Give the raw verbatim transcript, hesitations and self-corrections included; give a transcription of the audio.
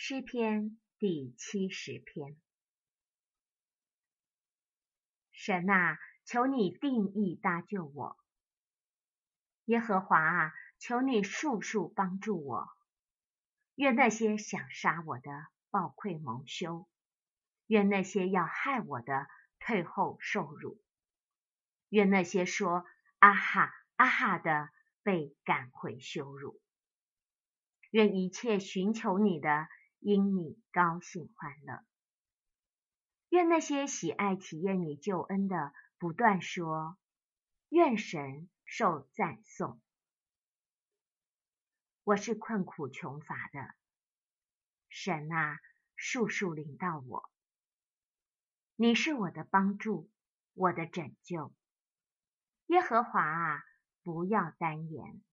诗篇第七十篇。神啊，求你定义搭救我。耶和华啊，求你速速帮助我。愿那些想杀我的暴愧蒙羞，愿那些要害我的退后受辱，愿那些说啊哈啊哈的被赶回羞辱。愿一切寻求你的因你高兴欢乐。愿那些喜爱体验你救恩的不断说，愿神受赞颂。我是困苦穷乏的，神啊，速速临到我。你是我的帮助，我的拯救。耶和华啊，不要单言。